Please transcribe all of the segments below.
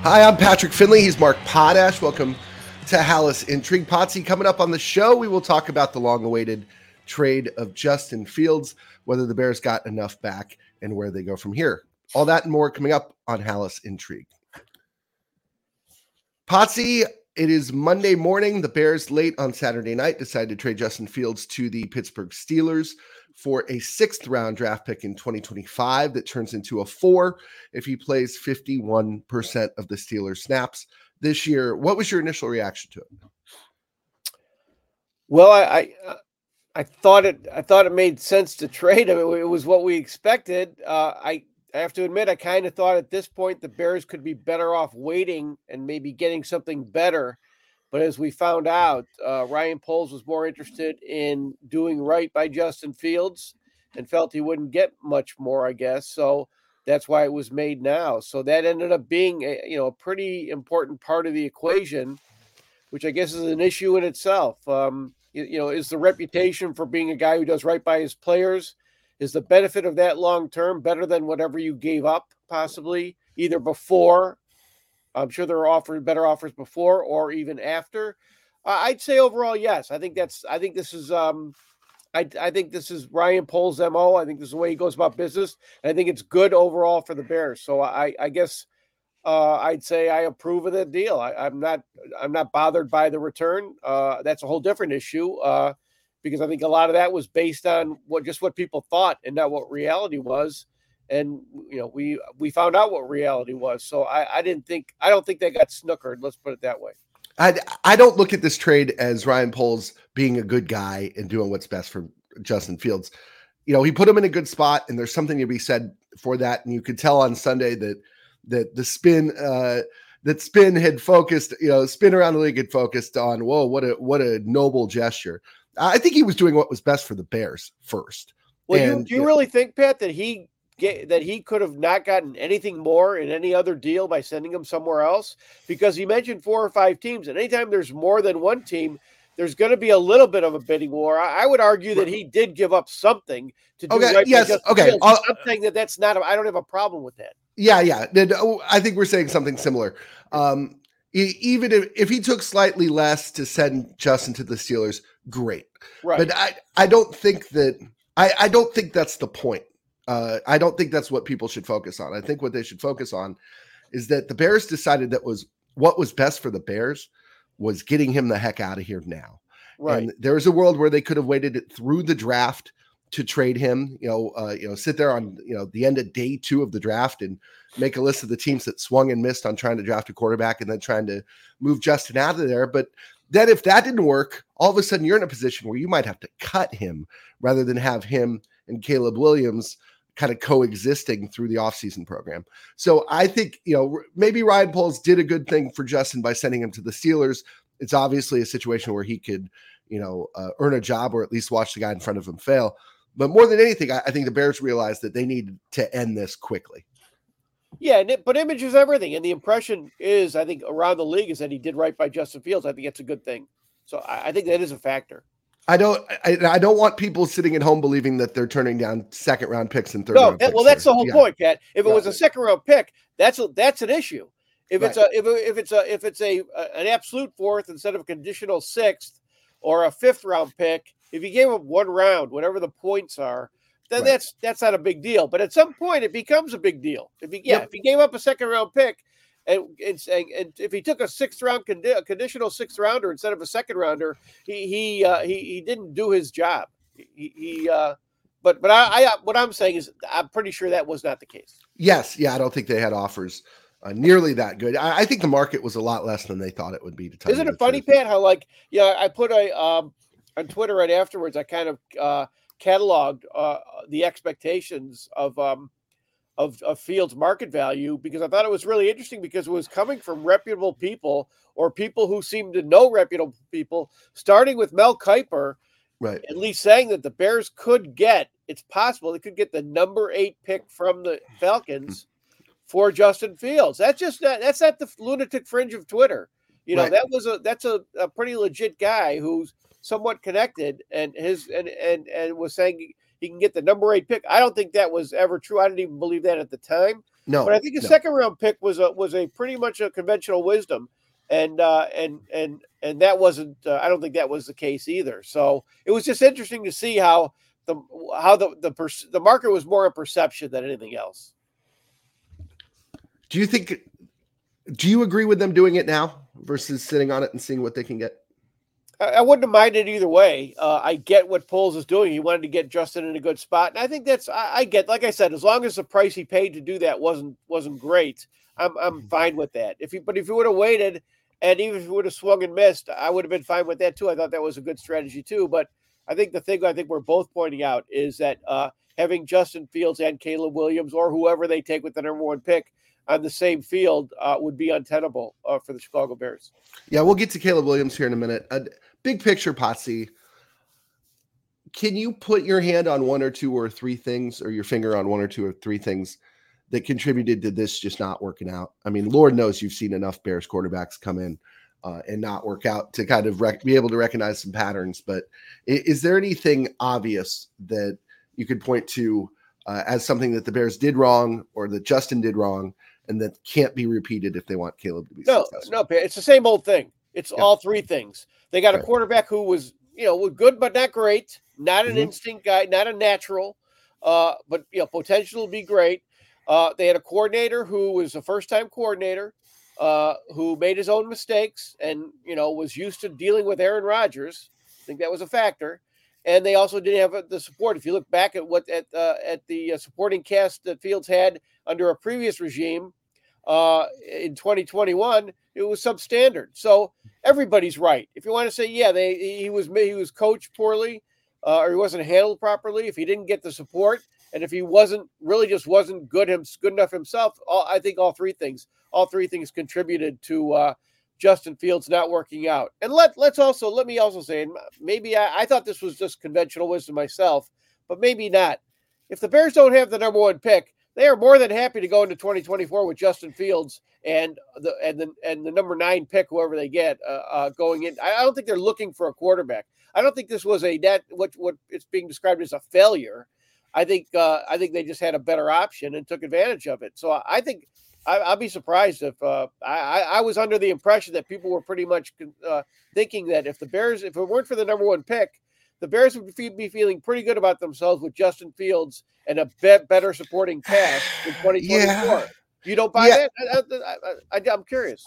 Hi, I'm Patrick Finley. He's Mark Potash. Welcome to Hallis Intrigue. Potsy, coming up on the show, we will talk about the long-awaited trade of Justin Fields, whether the Bears got enough back, and where they go from here. All that and more coming up on Hallis Intrigue. Potsy, it is Monday morning. The Bears, late on Saturday night, decided to trade Justin Fields to the Pittsburgh Steelers for a 6th-round draft pick in 2025 that turns into a 4 if he plays 51% of the Steelers' snaps this year. What was your initial reaction to it? Well, I thought it made sense to trade him. It was what we expected. I have to admit, I kind of thought at this point the Bears could be better off waiting and maybe getting something better. But as we found out, Ryan Poles was more interested in doing right by Justin Fields and felt he wouldn't get much more, I guess. So that's why it was made now. So that ended up being a pretty important part of the equation, which I guess is an issue in itself. Is the reputation for being a guy who does right by his players, is the benefit of that long term better than whatever you gave up possibly either before? I'm sure there are better offers before or even after. I'd say overall, yes. I think this is Ryan Poles' MO. I think this is the way he goes about business. And I think it's good overall for the Bears. So I guess I'd say I approve of the deal. I'm not bothered by the return. That's a whole different issue because I think a lot of that was based on what people thought and not what reality was. And we found out what reality was. So I don't think they got snookered. Let's put it that way. I don't look at this trade as Ryan Poles being a good guy and doing what's best for Justin Fields. He put him in a good spot, and there's something to be said for that. And you could tell on Sunday that the spin had focused, spin around the league had focused on, whoa, what a noble gesture. I think he was doing what was best for the Bears first. Well, do you really think, Pat, that he could have not gotten anything more in any other deal by sending him somewhere else? Because he mentioned 4 or 5 teams, and anytime there's more than one team, there's going to be a little bit of a bidding war. I would argue that he did give up something to do right. Yes. Okay. I'm saying that's not. I don't have a problem with that. Yeah. I think we're saying something similar. Even if he took slightly less to send Justin to the Steelers, great. Right. But I don't think that. I don't think that's the point. I don't think that's what people should focus on. I think what they should focus on is that the Bears decided that what was best for the Bears was getting him the heck out of here now. Right. And there was a world where they could have waited through the draft to trade him, sit there on, the end of day 2 of the draft and make a list of the teams that swung and missed on trying to draft a quarterback and then trying to move Justin out of there. But then if that didn't work, all of a sudden you're in a position where you might have to cut him rather than have him and Caleb Williams kind of coexisting through the offseason program. So I think, maybe Ryan Poles did a good thing for Justin by sending him to the Steelers. It's obviously a situation where he could, earn a job or at least watch the guy in front of him fail. But more than anything, I think the Bears realized that they needed to end this quickly. Yeah, but image is everything. And the impression is, I think, around the league is that he did right by Justin Fields. I think that's a good thing. So I think that is a factor. I don't want people sitting at home believing that they're turning down 2nd-round picks and 3rd-round picks. Well, that's the whole point, Pat. If it was a 2nd-round pick, that's an issue. If it's an absolute 4th instead of a conditional 6th or a 5th-round pick, if you gave up 1 round, whatever the points are, then that's not a big deal. But at some point, it becomes a big deal. If he gave up a 2nd-round pick, and if he took a 6th-round conditional 6th-rounder instead of a 2nd-rounder, he didn't do his job. But what I'm saying is I'm pretty sure that was not the case. Yes, yeah, I don't think they had offers nearly that good. I think the market was a lot less than they thought it would be. Isn't it funny, Pat? How I put on Twitter right afterwards. I kind of cataloged the expectations of Fields' market value because I thought it was really interesting because it was coming from reputable people or people who seem to know reputable people, starting with Mel Kiper, right? At least saying that the Bears could get, it's possible they could get the number 8 pick from the Falcons for Justin Fields. That's not the lunatic fringe of Twitter. That's a pretty legit guy who's somewhat connected and was saying he can get the number 8 pick. I don't think that was ever true. I didn't even believe that at the time. No, but I think a no. second round pick was a pretty much a conventional wisdom, and that wasn't. I don't think that was the case either. So it was just interesting to see how the market was more a perception than anything else. Do you agree with them doing it now versus sitting on it and seeing what they can get? I wouldn't have minded either way. I get what Poles is doing. He wanted to get Justin in a good spot, and I think I get. Like I said, as long as the price he paid to do that wasn't great, I'm fine with that. If he would have waited, and even if he would have swung and missed, I would have been fine with that too. I thought that was a good strategy too. But I think the thing we're both pointing out is that having Justin Fields and Caleb Williams or whoever they take with the number one pick on the same field would be untenable for the Chicago Bears. Yeah, we'll get to Caleb Williams here in a minute. Big picture, Potsy, can you put your hand on one or two or three things, or your finger on one or two or three things that contributed to this just not working out? I mean, Lord knows you've seen enough Bears quarterbacks come in and not work out to kind of be able to recognize some patterns. But is there anything obvious that you could point to as something that the Bears did wrong or that Justin did wrong and that can't be repeated if they want Caleb to be successful? No, it's the same old thing. It's all three things. They got a quarterback who was, good but not great, not an instinct guy, not a natural, but potential to be great. They had a coordinator who was a first-time coordinator, who made his own mistakes and was used to dealing with Aaron Rodgers. I think that was a factor. And they also didn't have the support. If you look back at the supporting cast that Fields had under a previous regime in 2021, it was substandard. So everybody's right. If you want to say, he was coached poorly, or he wasn't handled properly, if he didn't get the support, and if he wasn't good enough himself, I think all three things contributed to Justin Fields not working out. And let me also say, and maybe I thought this was just conventional wisdom myself, but maybe not. If the Bears don't have the number one pick, they are more than happy to go into 2024 with Justin Fields and the number 9 pick, whoever they get going in. I don't think they're looking for a quarterback. I don't think this was what it's being described as a failure. I think they just had a better option and took advantage of it. So I think I'll be surprised if I was under the impression that people were pretty much thinking that if it weren't for the number one pick, the Bears would be feeling pretty good about themselves with Justin Fields and a better supporting cast in 2024. Yeah. You don't buy that? I'm curious.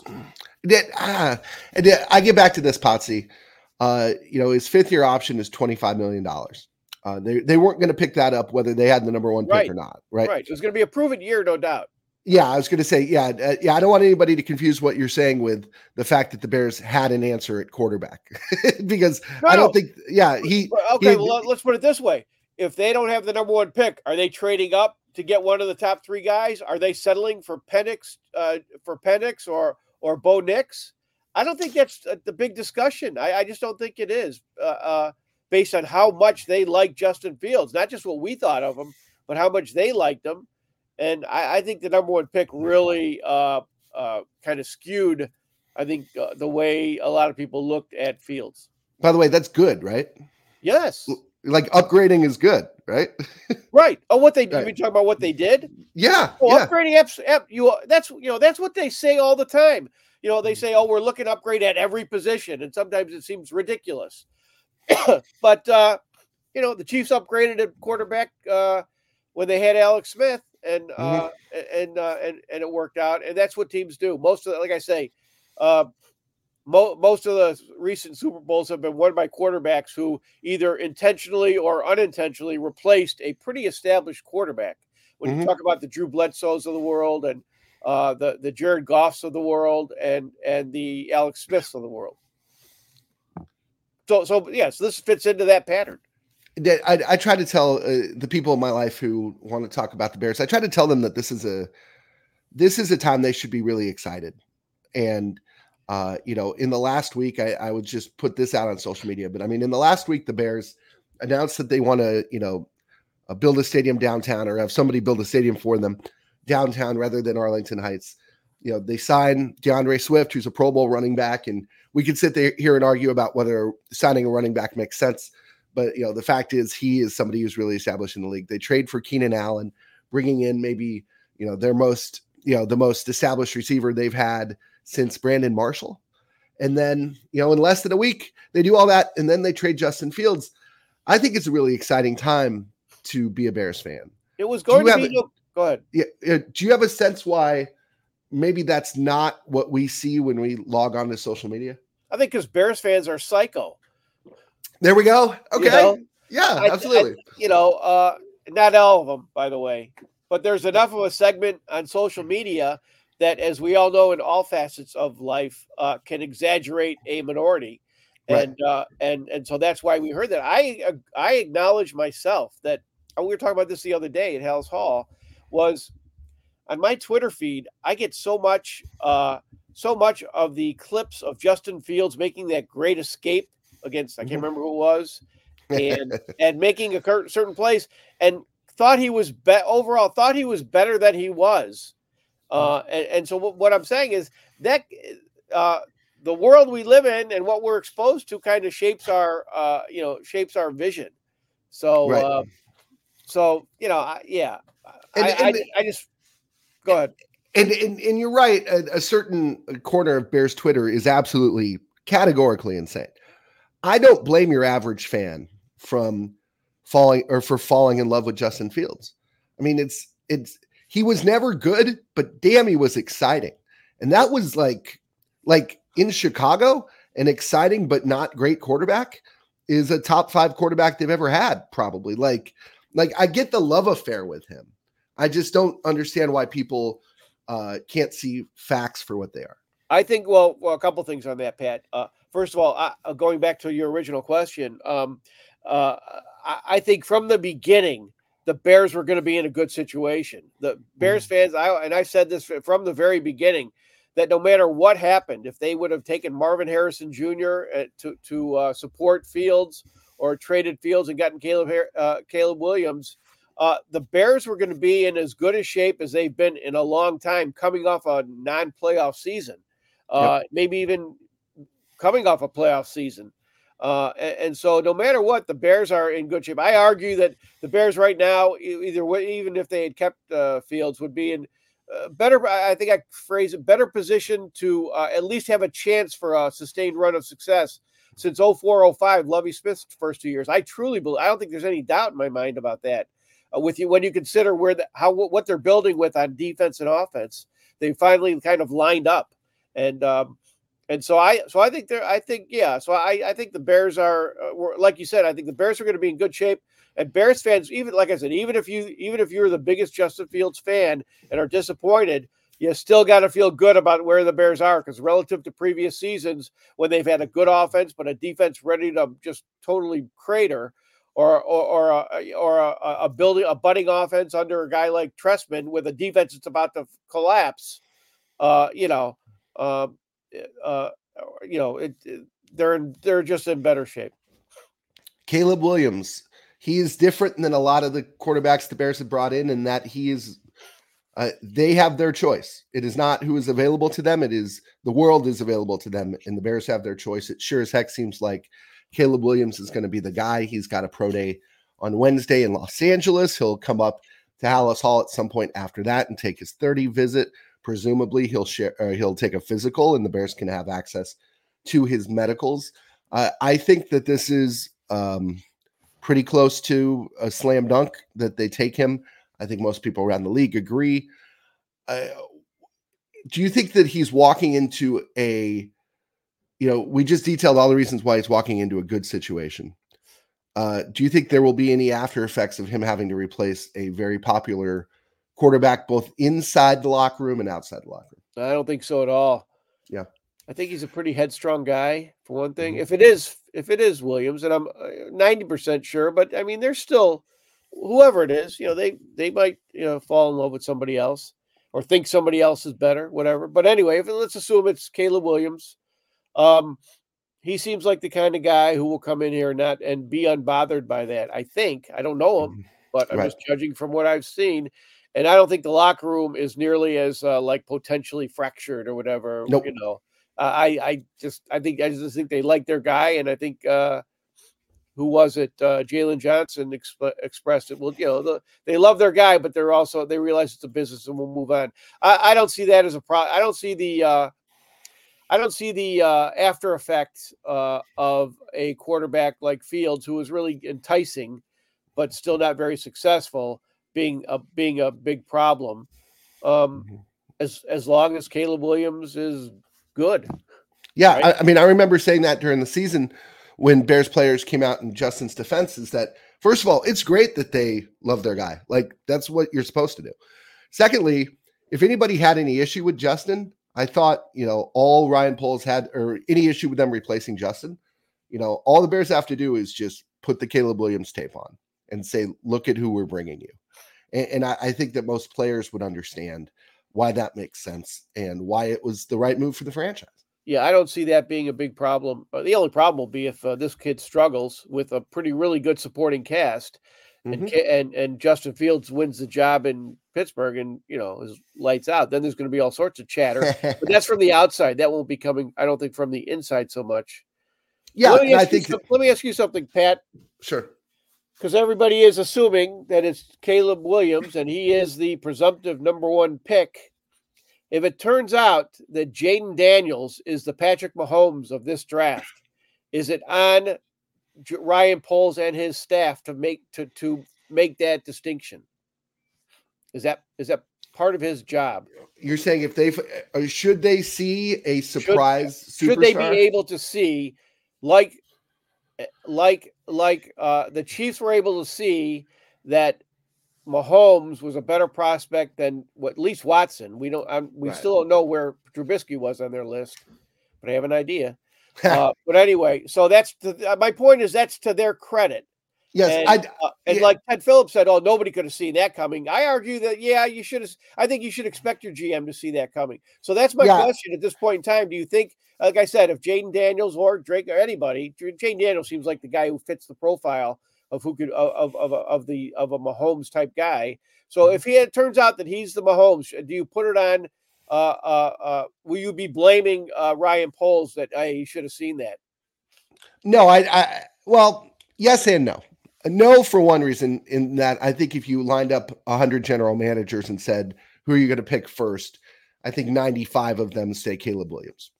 I get back to this, Potsy. His fifth-year option is $25 million. They weren't going to pick that up whether they had the number one pick or not, right? Right. It was going to be a proven year, no doubt. Yeah, I was going to say, I don't want anybody to confuse what you're saying with the fact that the Bears had an answer at quarterback because I don't think, let's put it this way. If they don't have the number one pick, are they trading up to get one of the top 3 guys? Are they settling for Penix or Bo Nix? I don't think that's the big discussion. I just don't think it is based on how much they like Justin Fields, not just what we thought of him, but how much they liked him. And I think the number one pick really kind of skewed, I think, the way a lot of people looked at Fields. By the way, that's good, right? Yes. Like upgrading is good, right? Right. Oh, what they did? We talk about what they did? Yeah. Upgrading that's what they say all the time. They say, "Oh, we're looking to upgrade at every position," and sometimes it seems ridiculous. But the Chiefs upgraded at quarterback when they had Alex Smith. And it worked out, and that's what teams do. Most of like I say, most of the recent Super Bowls have been won by quarterbacks who either intentionally or unintentionally replaced a pretty established quarterback. When you talk about the Drew Bledsoes of the world and the Jared Goffs of the world and the Alex Smiths of the world. So this fits into that pattern. I try to tell the people in my life who want to talk about the Bears, I try to tell them that this is a time they should be really excited. And, in the last week, I would just put this out on social media, but I mean, in the last week, the Bears announced that they want to, build a stadium downtown or have somebody build a stadium for them downtown rather than Arlington Heights. They signed DeAndre Swift, who's a Pro Bowl running back. And we could sit there here and argue about whether signing a running back makes sense. But, the fact is he is somebody who's really established in the league. They trade for Keenan Allen, bringing in maybe, their most, the most established receiver they've had since Brandon Marshall. And then, in less than a week, they do all that. And then they trade Justin Fields. I think it's a really exciting time to be a Bears fan. It was going to be. Go ahead. Yeah. Do you have a sense why maybe that's not what we see when we log on to social media? I think because Bears fans are psycho. There we go. Okay. Yeah, absolutely. Not all of them, by the way, but there's enough of a segment on social media that, as we all know, in all facets of life, can exaggerate a minority. Right. And so that's why we heard that. I acknowledge myself that we were talking about this the other day at Hal's Hall, was on my Twitter feed. I get so much of the clips of Justin Fields making that great escape against, I can't remember who it was, and making a certain place, and thought he was better than he was. And so what I'm saying is that the world we live in and what we're exposed to kind of shapes our vision. So, right. I just go ahead. And you're right. A certain corner of Bears Twitter is absolutely categorically insane. I don't blame your average fan for falling in love with Justin Fields. I mean, he was never good, but damn, he was exciting. And that was like in Chicago, an exciting but not great quarterback is a top 5 quarterback they've ever had, probably. Like I get the love affair with him. I just don't understand why people can't see facts for what they are. I think, well, a couple things on that, Pat. First of all, going back to your original question, I think from the beginning, the Bears were going to be in a good situation. The Bears fans, I said this from the very beginning, that no matter what happened, if they would have taken Marvin Harrison Jr. to support Fields or traded Fields and gotten Caleb Williams, the Bears were going to be in as good a shape as they've been in a long time, coming off a non-playoff season, maybe even coming off a playoff season. And so no matter what, the Bears are in good shape. I argue that the Bears right now, even if they had kept Fields, would be in better, I think I phrase it, better position to at least have a chance for a sustained run of success since 04-05, Lovie Smith's first 2 years. I truly believe, I don't think there's any doubt in my mind about that. When you consider what they're building with on defense and offense, they finally kind of lined up. And so I think the Bears are, like you said, I think the Bears are going to be in good shape. And Bears fans, even like I said, even if you're the biggest Justin Fields fan and are disappointed, you still got to feel good about where the Bears are, because relative to previous seasons when they've had a good offense but a defense ready to just totally crater, or a budding offense under a guy like Trestman with a defense that's about to collapse, they're just in better shape. Caleb Williams, he is different than a lot of the quarterbacks the Bears have brought in that he is. They have their choice. It is not who is available to them. It is the world is available to them, and the Bears have their choice. It sure as heck seems like Caleb Williams is going to be the guy. He's got a pro day on Wednesday in Los Angeles. He'll come up to Hallis Hall at some point after that and take his 30 visit. Presumably he'll take a physical, and the Bears can have access to his medicals. I think that this is pretty close to a slam dunk that they take him. I think most people around the league agree. Do you think that he's walking into we just detailed all the reasons why he's walking into a good situation. Do you think there will be any after effects of him having to replace a very popular quarterback, both inside the locker room and outside the locker room? I don't think so at all. Yeah. I think he's a pretty headstrong guy, for one thing. Mm-hmm. If it is Williams, and I'm 90% sure, but I mean, there's still whoever it is, they might, fall in love with somebody else or think somebody else is better, whatever. But anyway, let's assume it's Caleb Williams. He seems like the kind of guy who will come in here and be unbothered by that. I think. I don't know him, but I'm just judging from what I've seen. And I don't think the locker room is nearly as potentially fractured or whatever. Nope. I just think they like their guy, and I think who was it? Jalen Johnson expressed it. Well, they love their guy, but they realize it's a business and we'll move on. I don't see that as a problem. I don't see the after effects of a quarterback like Fields, who was really enticing, but still not very successful, being a big problem. As long as Caleb Williams is good. Yeah, right? I mean, I remember saying that during the season when Bears players came out in Justin's defense, is that, first of all, it's great that they love their guy. Like, that's what you're supposed to do. Secondly, if anybody had any issue with Justin, I thought, all Ryan Poles had, or any issue with them replacing Justin, all the Bears have to do is just put the Caleb Williams tape on and say, look at who we're bringing you. And I think that most players would understand why that makes sense and why it was the right move for the franchise. Yeah, I don't see that being a big problem. The only problem will be if this kid struggles with a really good supporting cast, and Justin Fields wins the job in Pittsburgh and is lights out. Then there's going to be all sorts of chatter, but that's from the outside. That won't be coming, I don't think, from the inside so much. Yeah, let me ask you something, Pat. Sure. Because everybody is assuming that it's Caleb Williams and he is the presumptive number one pick. If it turns out that Jaden Daniels is the Patrick Mahomes of this draft, is it on Ryan Poles and his staff to make that distinction? Is that part of his job? You're saying should they see a surprise superstar? Should they be able to see, like the Chiefs were able to see that Mahomes was a better prospect than at least Watson. We still don't know where Trubisky was on their list, but I have an idea. But anyway, so that's my point. Is that's to their credit. Yes, and like Ted Phillips said, nobody could have seen that coming. I argue that you should have. I think you should expect your GM to see that coming. So that's my question at this point in time. Do you think, like I said, if Jaden Daniels or Drake or anybody, Jaden Daniels seems like the guy who fits the profile of who could of a Mahomes type guy. So if it turns out that he's the Mahomes, do you put it on? Will you be blaming Ryan Poles that he should have seen that? No, well, yes and no. No, for one reason, in that I think if you lined up 100 general managers and said, who are you going to pick first? I think 95 of them say Caleb Williams.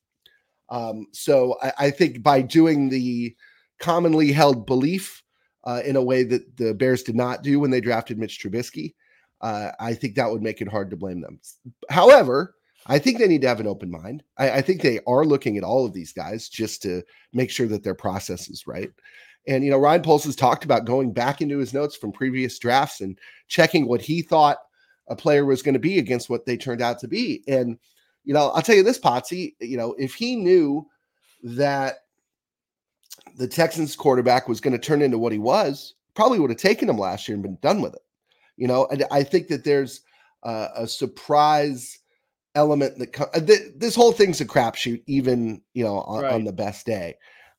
So I think by doing the commonly held belief in a way that the Bears did not do when they drafted Mitch Trubisky, I think that would make it hard to blame them. However, I think they need to have an open mind. I think they are looking at all of these guys just to make sure that their process is right. And, Ryan Poles has talked about going back into his notes from previous drafts and checking what he thought a player was going to be against what they turned out to be. And, I'll tell you this, Potsy, if he knew that the Texans quarterback was going to turn into what he was, probably would have taken him last year and been done with it. And I think that there's a surprise element that this whole thing's a crapshoot, even, on the best day.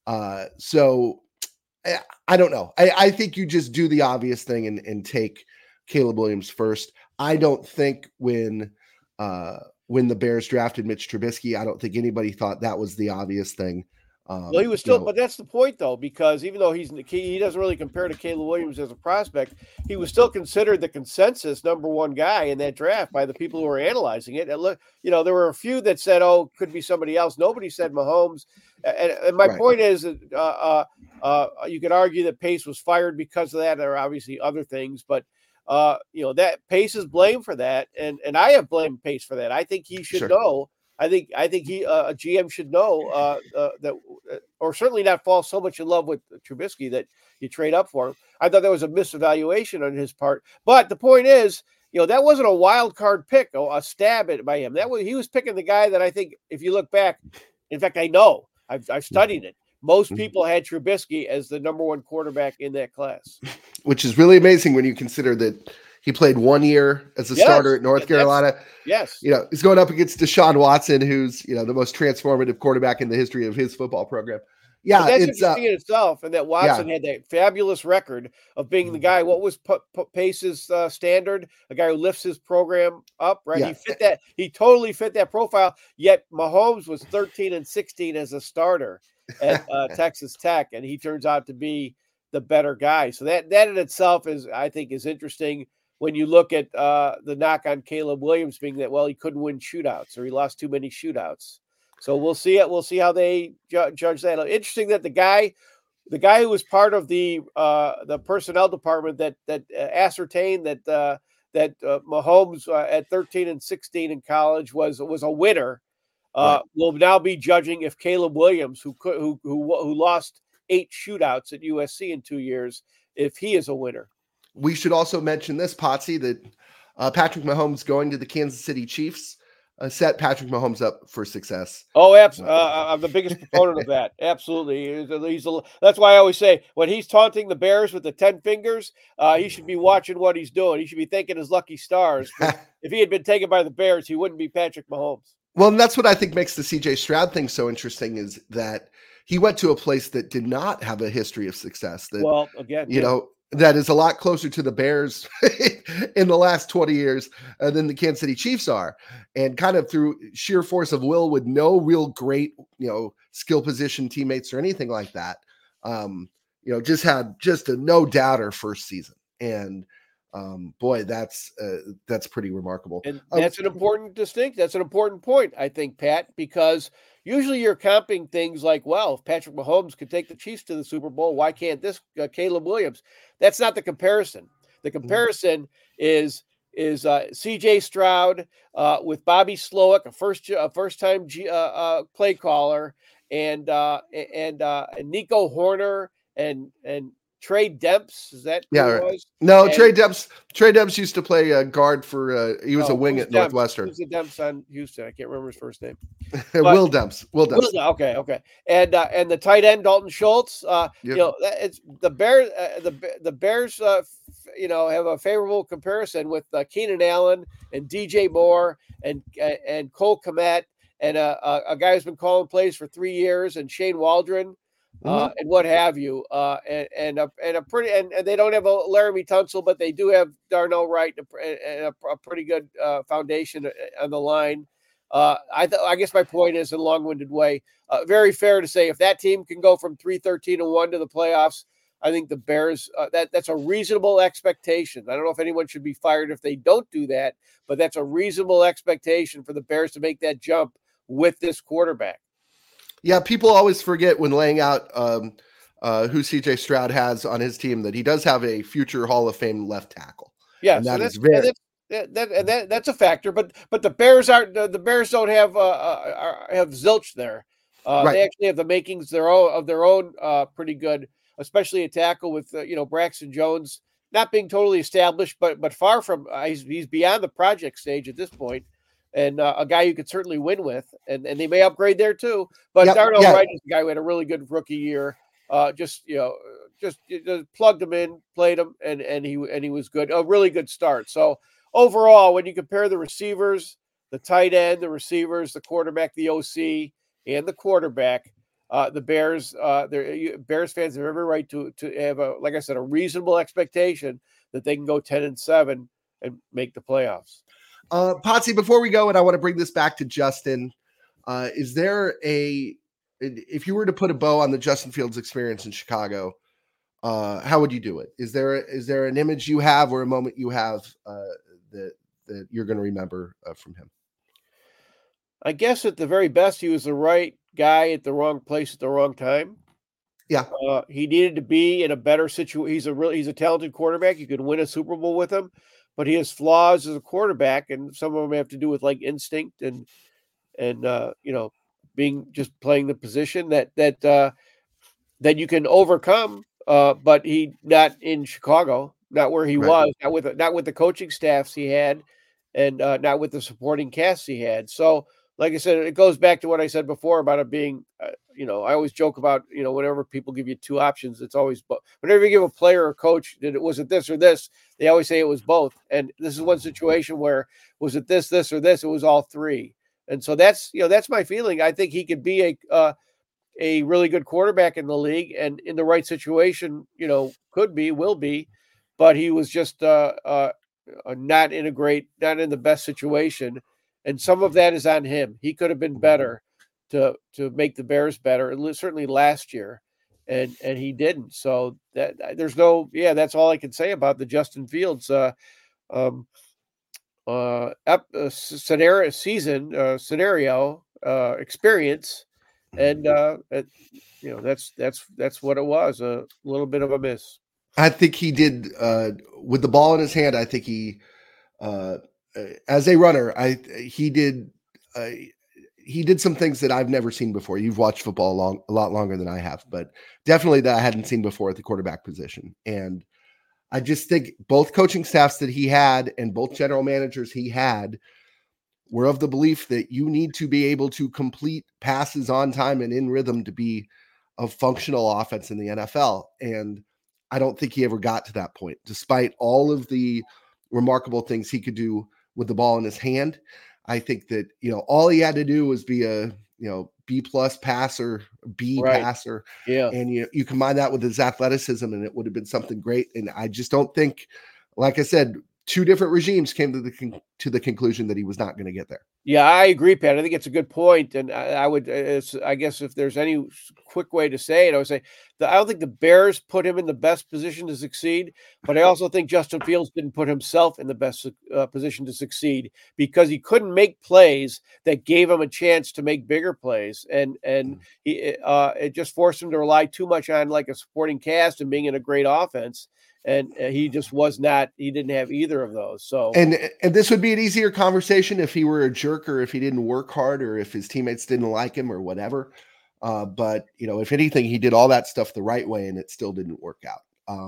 So I don't know. I think you just do the obvious thing and take Caleb Williams first. I don't think when the Bears drafted Mitch Trubisky, I don't think anybody thought that was the obvious thing. Well, he was still, but that's the point, though, because even though he doesn't really compare to Caleb Williams as a prospect, he was still considered the consensus number one guy in that draft by the people who were analyzing it. And look, there were a few that said, "Oh, could be somebody else." Nobody said Mahomes. And my point is, you could argue that Pace was fired because of that. There are obviously other things, but that Pace is blamed for that, and I have blamed Pace for that. I think he should know. I think he a GM should know that, or certainly not fall so much in love with Trubisky that you trade up for him. I thought that was a misevaluation on his part. But the point is, that wasn't a wild card pick, a stab at by him. He was picking the guy that I think, if you look back, in fact, I know I've studied it. Most people had Trubisky as the number one quarterback in that class, which is really amazing when you consider that he played 1 year as a starter at North Carolina. Yes. He's going up against Deshaun Watson, who's, the most transformative quarterback in the history of his football program. Yeah. But that's interesting in itself. And that Watson had that fabulous record of being the guy. What was Pace's standard? A guy who lifts his program up, right? Yeah. He fit that. He totally fit that profile. Yet Mahomes was 13-16 as a starter at Texas Tech. And he turns out to be, the better guy. So that in itself I think is interesting when you look at the knock on Caleb Williams being that, well, he couldn't win shootouts or he lost too many shootouts. So we'll see it. We'll see how they judge that. Interesting that the guy who was part of the personnel department that ascertained that Mahomes at 13 and 16 in college was a winner. Right. Will now be judging if Caleb Williams, who lost 8 shootouts at USC in 2 years, if he is a winner. We should also mention this, Potsy, that Patrick Mahomes going to the Kansas City Chiefs set Patrick Mahomes up for success. Oh, absolutely. I'm the biggest proponent of that. Absolutely. That's why I always say when he's taunting the Bears with the 10 fingers, he should be watching what he's doing. He should be thanking his lucky stars. If he had been taken by the Bears, he wouldn't be Patrick Mahomes. Well, and that's what I think makes the CJ Stroud thing so interesting is that he went to a place that did not have a history of success. That, you know, that is a lot closer to the Bears in the last 20 years than the Kansas City Chiefs are. And kind of through sheer force of will with no real great, skill position teammates or anything like that, just had just a no doubter first season. And boy, that's pretty remarkable. And that's an important That's an important point, I think, Pat, because usually you're comping things like, well, if Patrick Mahomes could take the Chiefs to the Super Bowl, why can't this Caleb Williams? That's not the comparison. The comparison is CJ Stroud with Bobby Slowick, a first-time play caller, and Nico Horner and Trey Dempsey, is that who it was? No, Trey Dempsey used to play guard for. He was a wing at Northwestern. Who's the Dempsey on Houston? I can't remember his first name. Will Dempsey. Okay. And the tight end Dalton Schultz. It's the Bears. The Bears. Have a favorable comparison with Keenan Allen and DJ Moore and Cole Kmet and a guy who's been calling plays for 3 years and Shane Waldron. And what have you, and they don't have a Laramie Tunsil, but they do have Darnell Wright and a pretty good foundation on the line. I guess my point is, in a long-winded way, very fair to say if that team can go from 3-13-1 to the playoffs, I think the Bears that's a reasonable expectation. I don't know if anyone should be fired if they don't do that, but that's a reasonable expectation for the Bears to make that jump with this quarterback. Yeah, people always forget when laying out who CJ Stroud has on his team that he does have a future Hall of Fame left tackle. Yeah, and that's a factor. But the Bears don't have zilch there. Right. They actually have the makings of their own pretty good, especially a tackle with Braxton Jones not being totally established, but far from he's beyond the project stage at this point. And a guy you could certainly win with, and they may upgrade there too. But Darnell Wright is a guy who had a really good rookie year. Just plugged him in, played him, and he was good. A really good start. So overall, when you compare the receivers, the tight end, the receivers, the quarterback, the OC, and the quarterback, the Bears, Bears fans have every right to have like I said, a reasonable expectation that they can go 10-7 and make the playoffs. Potsy, before we go, and I want to bring this back to Justin, is there if you were to put a bow on the Justin Fields experience in Chicago, how would you do it? Is there an image you have or a moment you have that you're going to remember from him? I guess at the very best, he was the right guy at the wrong place at the wrong time. Yeah. He needed to be in a better situation. He's a talented quarterback. You could win a Super Bowl with him. But he has flaws as a quarterback, and some of them have to do with like instinct and being just playing the position that you can overcome. But he not in Chicago, not where he was, not with the coaching staffs he had, and not with the supporting cast he had. So, like I said, it goes back to what I said before about it being. I always joke about, whenever people give you two options, it's always whenever you give a player or coach that it wasn't this or this, they always say it was both. And this is one situation where was it this or this? It was all three. And so that's my feeling. I think he could be a really good quarterback in the league and in the right situation, will be, but he was just not in the best situation. And some of that is on him. He could have been better to make the Bears better, certainly last year. and he didn't. So there's no, that's all I can say about the Justin Fields um, scenario experience, and that's what it was, a little bit of a miss. I think he did with the ball in his hand. I think he, as a runner, he did some things that I've never seen before. You've watched football a lot longer than I have, but definitely that I hadn't seen before at the quarterback position. And I just think both coaching staffs that he had and both general managers he had were of the belief that you need to be able to complete passes on time and in rhythm to be a functional offense in the NFL. And I don't think he ever got to that point, despite all of the remarkable things he could do with the ball in his hand. I think that, all he had to do was be a, B+ passer, B Right. passer. Yeah. And you combine that with his athleticism and it would have been something great. And I just don't think, like I said, two different regimes came to the conclusion that he was not going to get there. Yeah, I agree, Pat. I think it's a good point, and I would. I guess if there's any quick way to say it, I would say I don't think the Bears put him in the best position to succeed, but I also think Justin Fields didn't put himself in the best position to succeed because he couldn't make plays that gave him a chance to make bigger plays, and it just forced him to rely too much on like a supporting cast and being in a great offense. And he just was not. He didn't have either of those. So and this would be an easier conversation if he were a jerk or if he didn't work hard or if his teammates didn't like him or whatever. But if anything, he did all that stuff the right way, and it still didn't work out.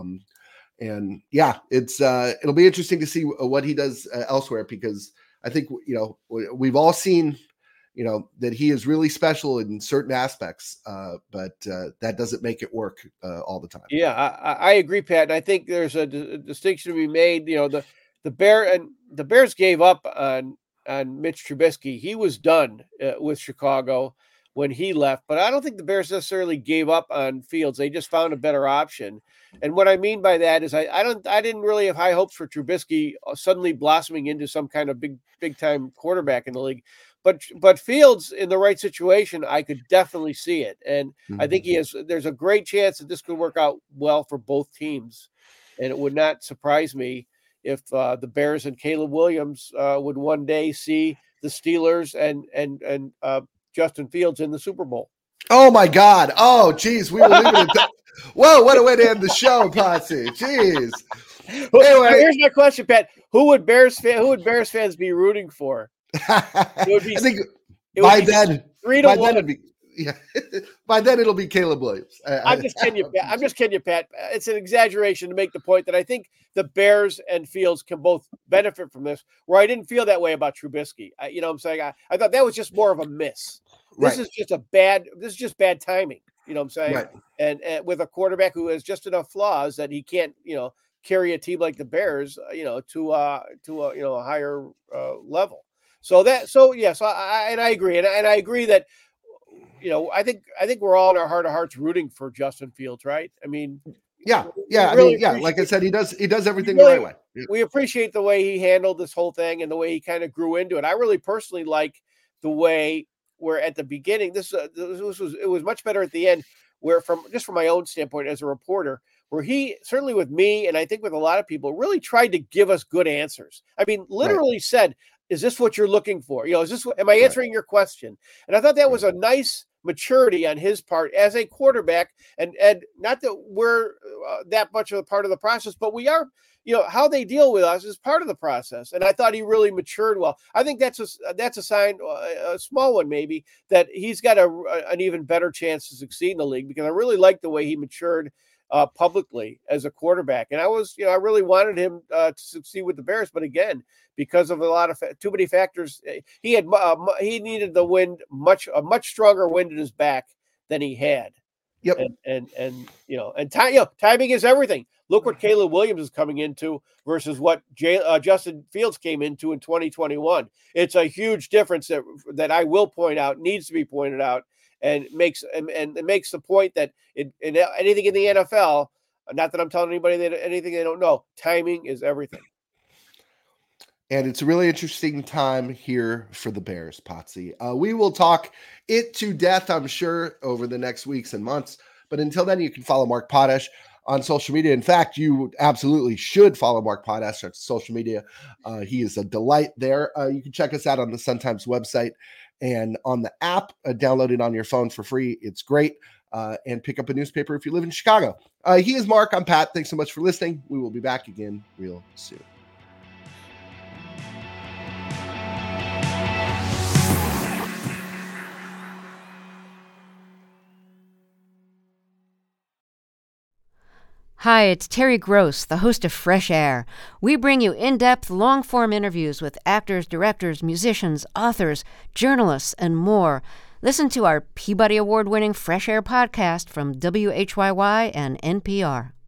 And yeah, it's it'll be interesting to see what he does elsewhere, because I think we've all seen that he is really special in certain aspects, but that doesn't make it work all the time. Yeah, I agree, Pat. And I think there's a distinction to be made. The Bears gave up on Mitch Trubisky. He was done with Chicago when he left, but I don't think the Bears necessarily gave up on Fields. They just found a better option. And what I mean by that is I didn't really have high hopes for Trubisky suddenly blossoming into some kind of big time quarterback in the league. But Fields in the right situation, I could definitely see it. And I think there's a great chance that this could work out well for both teams. And it would not surprise me if the Bears and Caleb Williams would one day see the Steelers and Justin Fields in the Super Bowl. Oh my God. Oh, geez. We were leaving it. Whoa, what a way to end the show, Potsy. Jeez. Anyway, here's my question, Pat. Who would Bears fans be rooting for? It would be, I think by then 3-1. By then it'll be Caleb Williams. I'm just kidding you, Pat. It's an exaggeration to make the point that I think the Bears and Fields can both benefit from this, where I didn't feel that way about Trubisky. What I'm saying? I thought that was just more of a miss. This is just bad timing. You know what I'm saying? Right. And with a quarterback who has just enough flaws that he can't, carry a team like the Bears, to a higher level. So I agree, and I agree that, I think we're all in our heart of hearts rooting for Justin Fields, right? I mean, like I said, he does everything the right way. Yeah. We appreciate the way he handled this whole thing and the way he kind of grew into it. I really personally like the way where at the beginning, it was much better at the end, where from my own standpoint as a reporter, where he certainly with me and I think with a lot of people really tried to give us good answers. I mean, literally said, is this what you're looking for? Am I answering your question? And I thought that was a nice maturity on his part as a quarterback, and not that we're that much of a part of the process, but we are. How they deal with us is part of the process, and I thought he really matured well. I think that's a sign, a small one maybe, that he's got an even better chance to succeed in the league, because I really like the way he matured publicly as a quarterback, and I really wanted him to succeed with the Bears, but again, because of a lot of too many factors, he needed the wind, a much stronger wind at his back than he had. Yep. And timing is everything. Look what Caleb Williams is coming into versus what Justin Fields came into in 2021. It's a huge difference that I will point out, needs to be pointed out, and it makes the point that in anything in the NFL, not that I'm telling anybody that anything they don't know, timing is everything. And it's a really interesting time here for the Bears, Potsy. We will talk it to death, I'm sure, over the next weeks and months. But until then, you can follow Mark Potash on social media. In fact, you absolutely should follow Mark Potash on social media. He is a delight there. You can check us out on the Sun-Times website and on the app. Download it on your phone for free. It's great. And pick up a newspaper if you live in Chicago. He is Mark. I'm Pat. Thanks so much for listening. We will be back again real soon. Hi, it's Terry Gross, the host of Fresh Air. We bring you in-depth, long-form interviews with actors, directors, musicians, authors, journalists, and more. Listen to our Peabody Award-winning Fresh Air podcast from WHYY and NPR.